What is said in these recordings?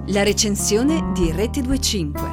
La recensione di Rete 25.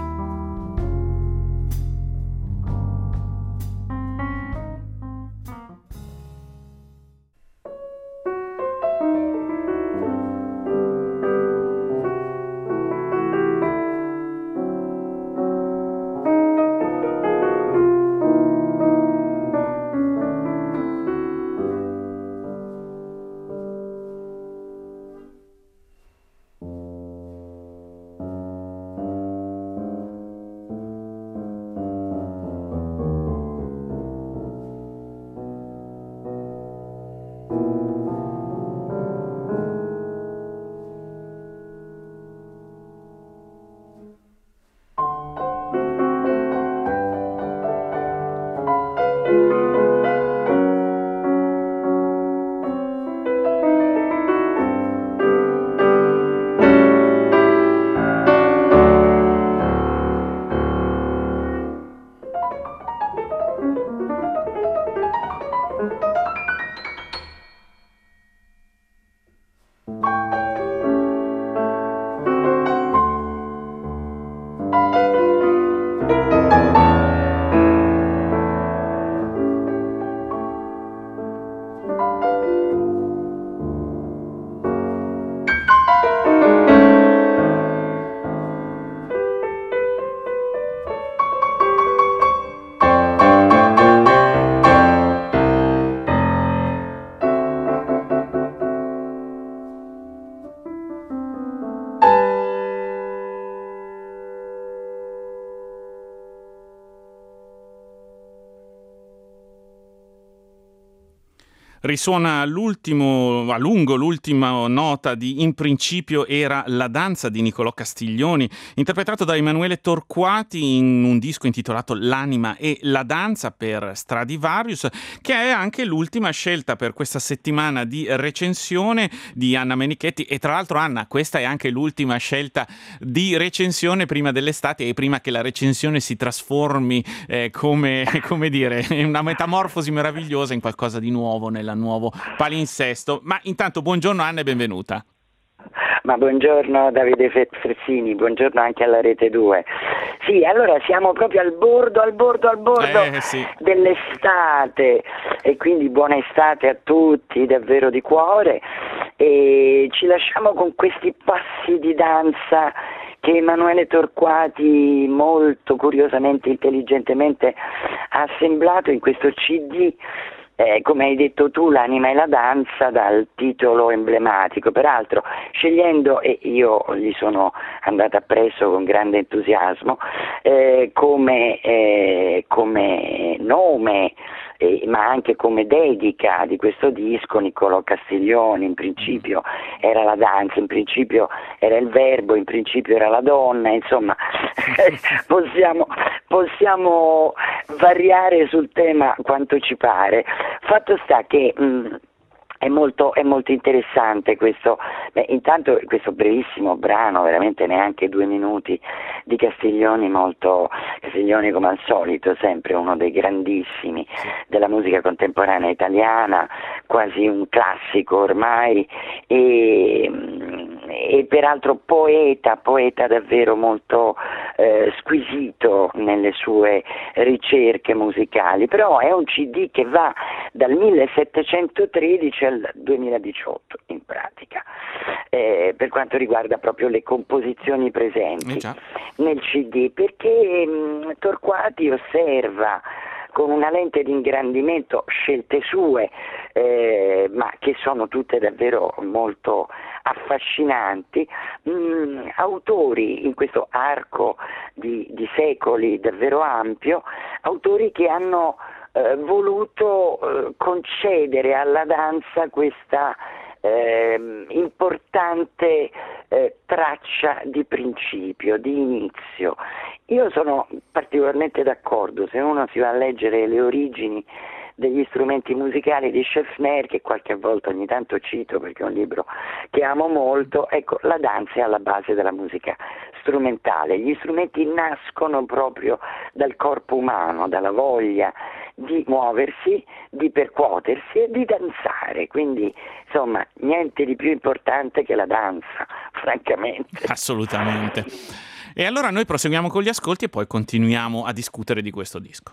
Risuona a lungo l'ultima nota di In principio era la danza di Niccolò Castiglioni, interpretato da Emanuele Torquati in un disco intitolato L'anima e la danza per Stradivarius, che è anche l'ultima scelta per questa settimana di recensione di Anna Menichetti. E tra l'altro, Anna, questa è anche l'ultima scelta di recensione prima dell'estate e prima che la recensione si trasformi come dire, in una metamorfosi meravigliosa in qualcosa di nuovo nella nuovo palinsesto. Ma intanto buongiorno Anna e benvenuta. Ma buongiorno Davide Frezzini, buongiorno anche alla Rete 2. Sì, allora siamo proprio al bordo sì. dell'estate, e quindi buona estate a tutti, davvero di cuore, e ci lasciamo con questi passi di danza che Emanuele Torquati molto curiosamente, intelligentemente ha assemblato in questo CD. Come hai detto tu, L'anima e la danza, dal titolo emblematico, peraltro scegliendo, e io gli sono andata appresso con grande entusiasmo, come nome, ma anche come dedica di questo disco, Niccolò Castiglioni. In principio era la danza, in principio era il verbo, in principio era la donna, insomma possiamo variare sul tema quanto ci pare. Fatto sta che è molto interessante questo. Intanto questo brevissimo brano, veramente neanche 2 minuti, di Castiglioni come al solito, sempre uno dei grandissimi della musica contemporanea italiana, quasi un classico ormai, e peraltro poeta davvero molto squisito nelle sue ricerche musicali. Però è un CD che va dal 1713 al 2018 in pratica, per quanto riguarda proprio le composizioni presenti nel CD, perché Torquati osserva con una lente di ingrandimento scelte sue, ma che sono tutte davvero molto affascinanti, autori in questo arco di secoli davvero ampio, autori che hanno voluto concedere alla danza questa importante traccia di principio, di inizio. Io sono particolarmente d'accordo, se uno si va a leggere le origini degli strumenti musicali di Schaeffner, che qualche volta ogni tanto cito perché è un libro che amo molto, ecco, la danza è alla base della musica strumentale. Gli strumenti nascono proprio dal corpo umano, dalla voglia di muoversi, di percuotersi e di danzare, quindi insomma niente di più importante che la danza, francamente. Assolutamente. E allora noi proseguiamo con gli ascolti e poi continuiamo a discutere di questo disco.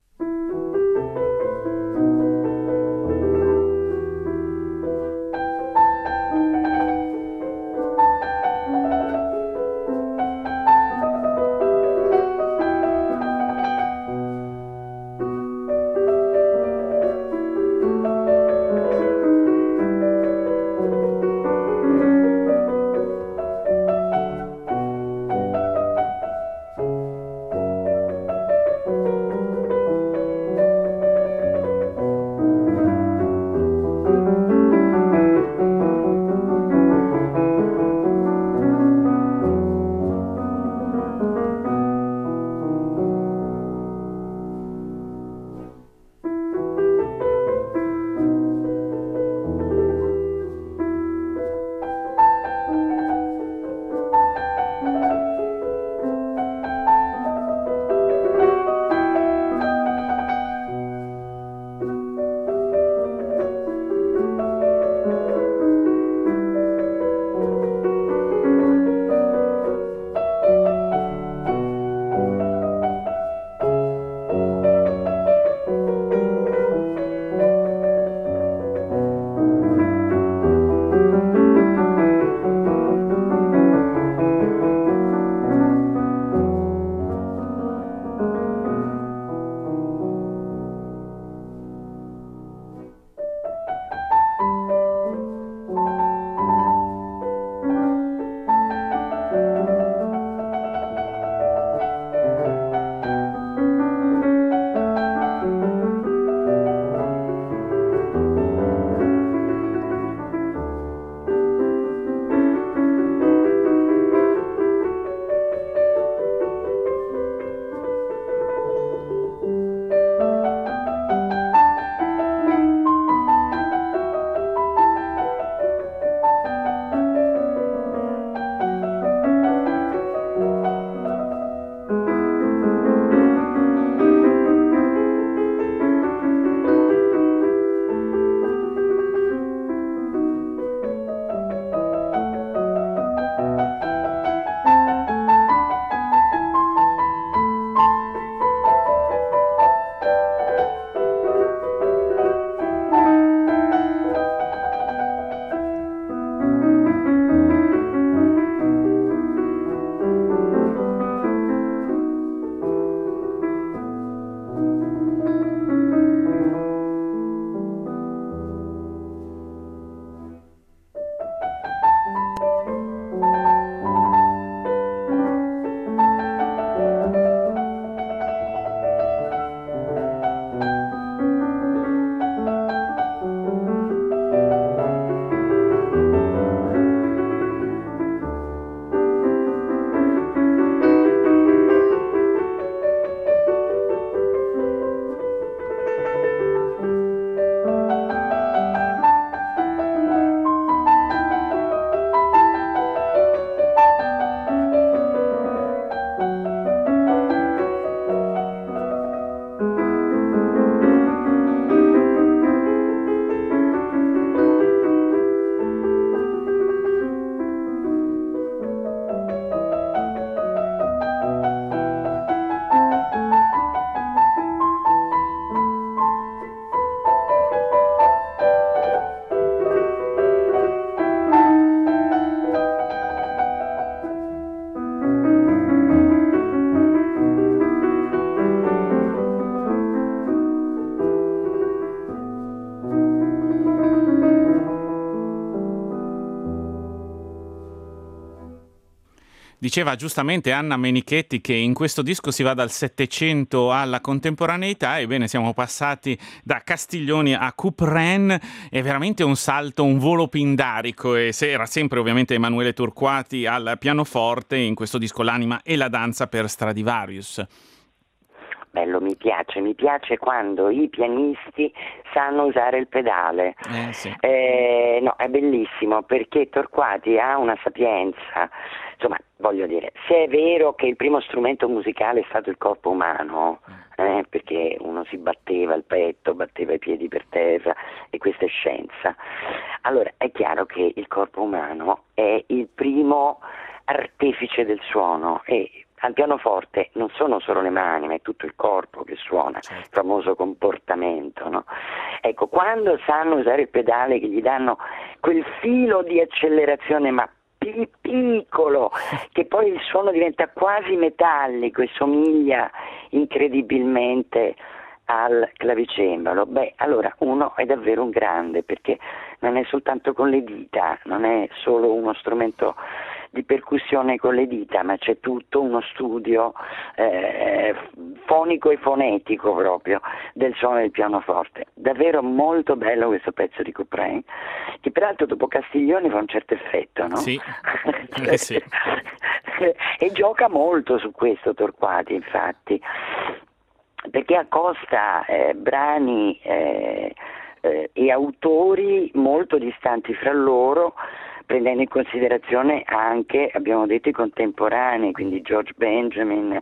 Diceva giustamente Anna Menichetti che in questo disco si va dal Settecento alla contemporaneità. Ebbene, siamo passati da Castiglioni a Couperin, è veramente un salto, un volo pindarico, e era sempre ovviamente Emanuele Torquati al pianoforte in questo disco, l'anima e la danza per Stradivarius. bello, mi piace quando i pianisti sanno usare il pedale. Sì. No, è bellissimo perché Torquati ha una sapienza, insomma, voglio dire, se è vero che il primo strumento musicale è stato il corpo umano, perché uno si batteva il petto, batteva i piedi per terra, e questa è scienza, allora è chiaro che il corpo umano è il primo artefice del suono, e al pianoforte non sono solo le mani, ma è tutto il corpo che suona, il famoso comportamento, no? Ecco, quando sanno usare il pedale, che gli danno quel filo di accelerazione, ma piccolo, che poi il suono diventa quasi metallico e somiglia incredibilmente al clavicembalo, allora uno è davvero un grande, perché non è soltanto con le dita, non è solo uno strumento di percussione con le dita, ma c'è tutto uno studio fonico e fonetico proprio del suono del pianoforte. Davvero molto bello questo pezzo di Couperin, che peraltro dopo Castiglioni fa un certo effetto, no? Sì, sì. E gioca molto su questo Torquati, infatti, perché accosta brani e autori molto distanti fra loro, prendendo in considerazione anche, abbiamo detto, i contemporanei, quindi George Benjamin,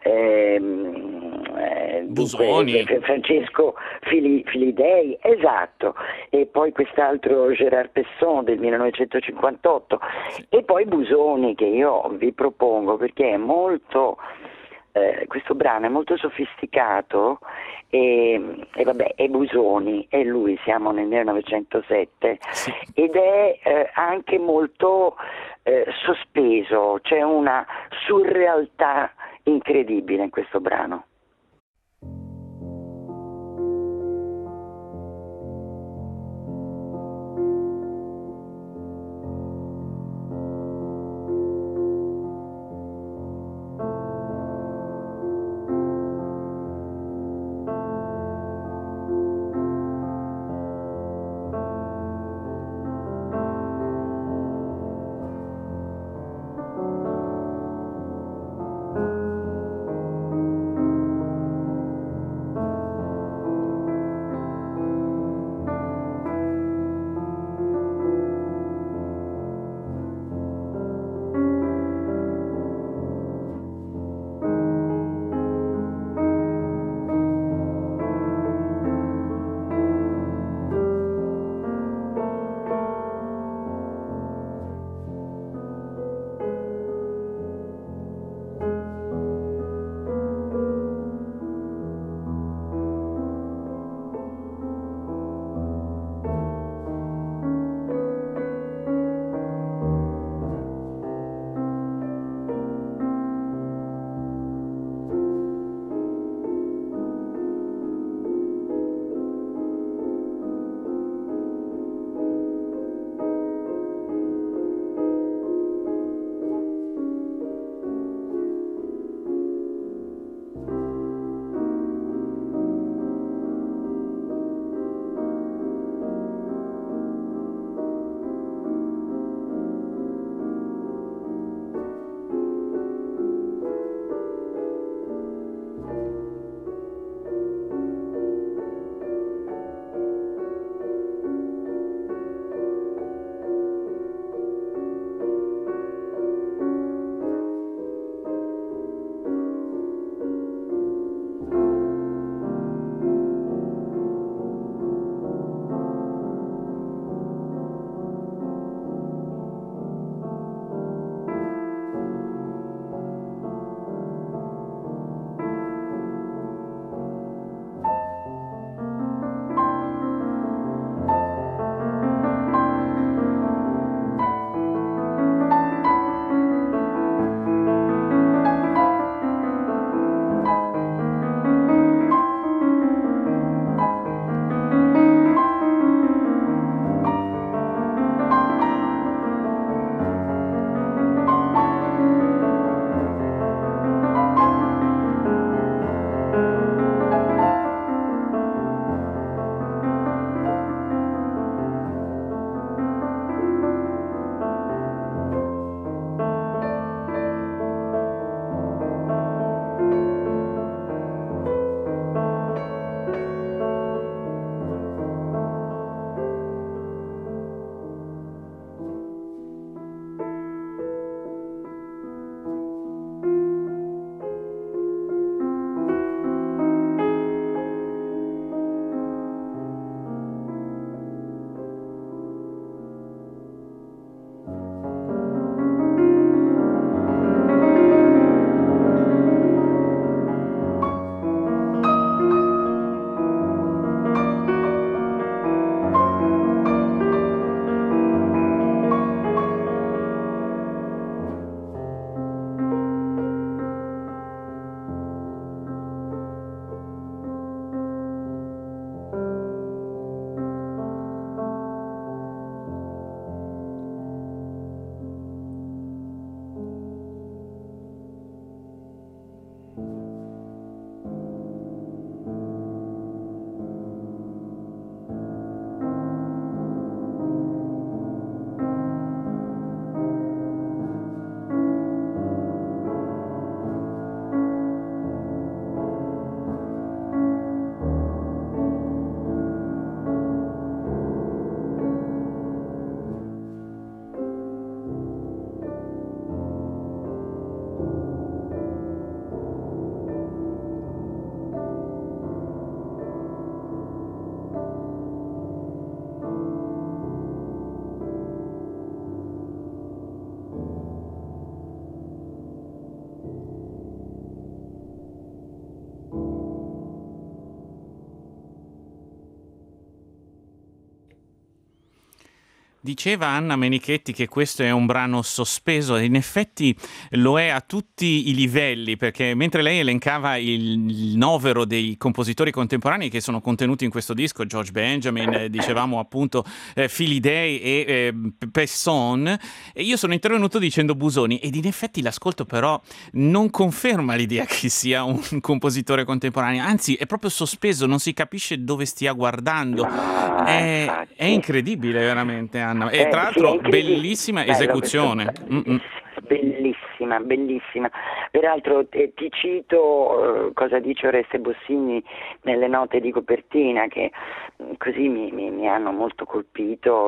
Busoni, Francesco Filidei, esatto, e poi quest'altro Gérard Pesson del 1958, e poi Busoni, che io vi propongo perché è molto... questo brano è molto sofisticato e vabbè, è Busoni, e lui, siamo nel 1907, ed è anche molto sospeso, c'è una surrealtà incredibile in questo brano. Diceva Anna Menichetti che questo è un brano sospeso e in effetti lo è a tutti i livelli, perché mentre lei elencava il novero dei compositori contemporanei che sono contenuti in questo disco, George Benjamin, dicevamo appunto Philly Day e Pesson, e io sono intervenuto dicendo Busoni, ed in effetti l'ascolto però non conferma l'idea che sia un compositore contemporaneo, anzi è proprio sospeso, non si capisce dove stia guardando. È incredibile veramente, Anna. E tra Sì, è l'altro incredibile. bellissima Bello esecuzione. bellissima, bellissima. Peraltro ti cito cosa dice Oreste Bossini nelle note di copertina, che così mi hanno molto colpito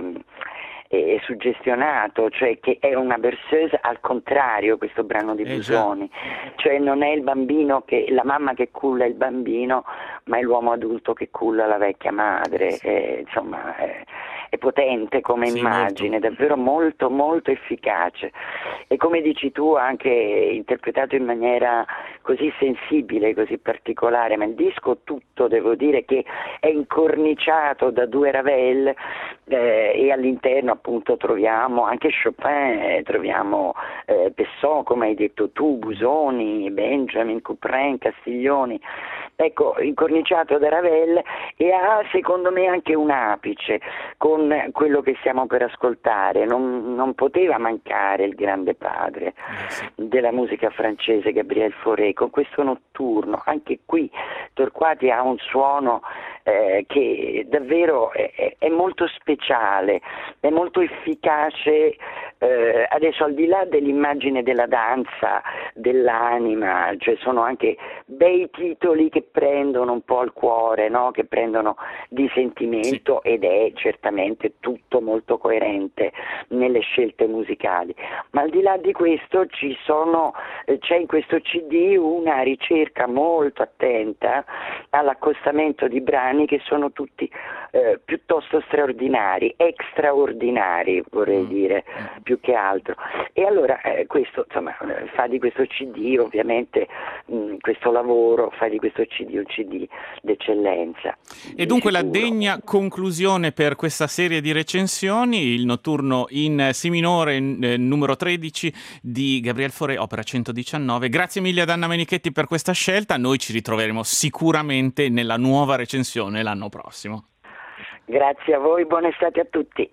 e suggestionato, cioè che è una berceuse al contrario questo brano di Busoni, cioè non è il bambino la mamma che culla il bambino, ma è l'uomo adulto che culla la vecchia madre, insomma è potente come immagine, molto. Davvero molto molto efficace, e come dici tu anche interpretato in maniera così sensibile, così particolare, ma il disco tutto devo dire che è incorniciato da due Ravel, e all'interno appunto troviamo anche Chopin, troviamo Pesson, come hai detto tu, Busoni, Benjamin, Couperin, Castiglioni, ecco, incorniciato da Ravel, e ha secondo me anche un apice con quello che stiamo per ascoltare. Non poteva mancare il grande padre della musica francese, Gabriel Fauré, con questo notturno. Anche qui Torquati ha un suono che davvero è molto speciale, è molto efficace. Adesso, al di là dell'immagine della danza, dell'anima, cioè sono anche bei titoli che prendono un po' al cuore, no? Che prendono di sentimento, sì. Ed è certamente tutto molto coerente nelle scelte musicali. Ma al di là di questo c'è in questo CD una ricerca molto attenta all'accostamento di brani che sono tutti piuttosto straordinari, extraordinari vorrei dire, più che altro. E allora questo, insomma, fa di questo CD ovviamente questo lavoro, fa di questo CD un CD d'eccellenza. E dunque la degna conclusione per questa serie di recensioni, il notturno in Si minore numero 13 di Gabriel Fauré, opera 119. Grazie mille ad Anna Menichetti per questa scelta, noi ci ritroveremo sicuramente nella nuova recensione l'anno prossimo. Grazie a voi, buona estate a tutti.